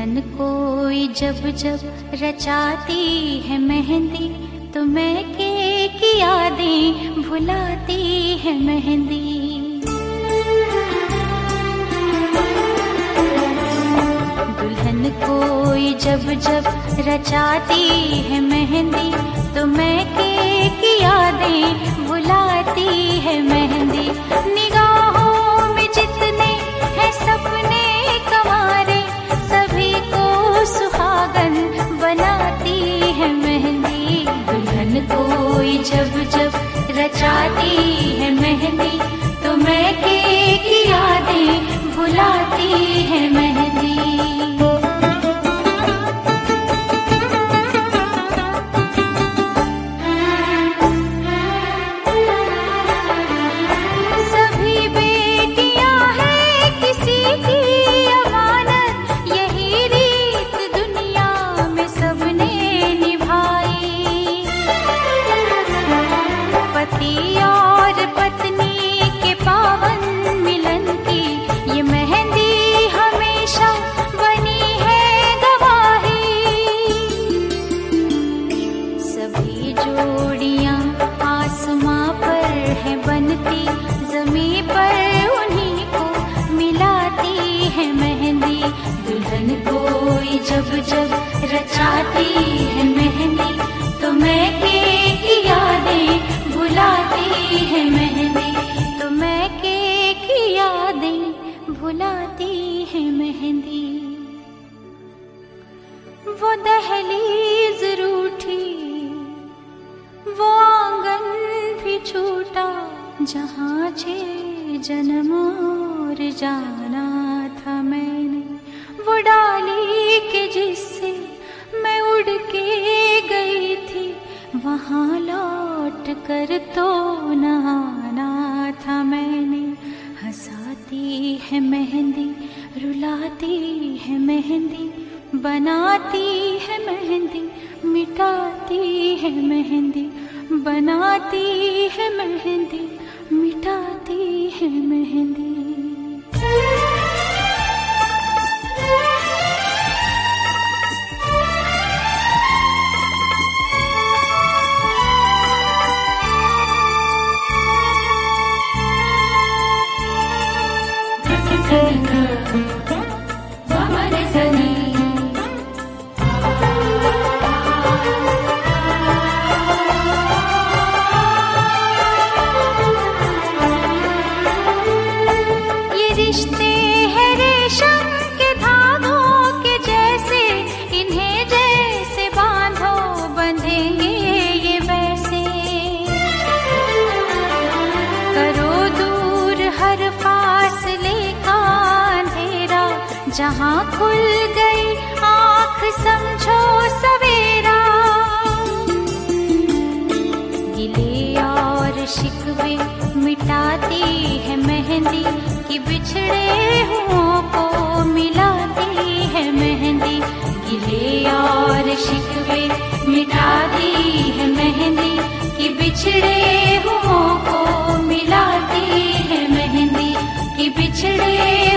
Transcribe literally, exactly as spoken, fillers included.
दुल्हन कोई जब जब रचाती है मेहंदी तो मैं के की यादें भुलाती है मेहंदी। दुल्हन कोई जब जब रचाती है मेहंदी तो मैं के की यादें भुलाती है मेहंदी। निगाहों में जितने हैं सपने कमारे सभी को सुहागन बनाती है मेहंदी। दुल्हन कोई जब जब रचाती है मेहंदी तो मैं के की यादें भुलाती है मेहंदी। जब जब रचाती है मेहंदी तो मैं के की यादें भुलाती है मेहंदी। तो मैं के की यादें भुलाती है मेहंदी। वो दहलीज रूठी वो आंगन भी छूटा जहाँ छह जन्म और जाना था मैंने। वो डाली के जिससे मैं उड़ के गई थी वहाँ लौट कर तो नहाना था मैंने। हंसाती है मेहंदी रुलाती है मेहंदी बनाती है मेहंदी मिटाती है मेहंदी बनाती है मेहंदी मिटाती है मेहंदी। जहाँ खुल गई आँख समझो सवेरा। गिले और शिकवे मिटाती है मेहंदी कि बिछड़े हुओं को मिलाती है मेहंदी। गिले और शिकवे मिटाती है मेहंदी कि बिछड़े हुओं को मिलाती है मेहंदी कि बिछड़े